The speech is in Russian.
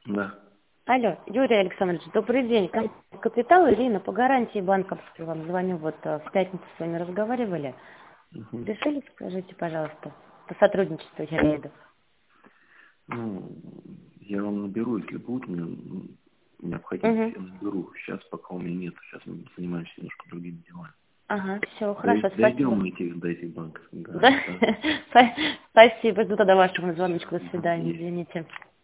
Да. Алло, Юрий Александрович, добрый день. Капитал Ирина, по гарантии банковской вам звоню. Вот в пятницу с вами разговаривали. Мгм. Решили, скажите, пожалуйста, по сотрудничеству я имею в виду. Ну, я вам наберу, если будет у меня необходимость, Угу. я наберу. Сейчас пока у меня нет, сейчас мы занимаемся немножко другими делами. Ага, все, хорошо, Дойдем спасибо. мы до этих банковских Да? гарантий, да? Спасибо, жду тогда вашего звоночка. До свидания, Есть. извините.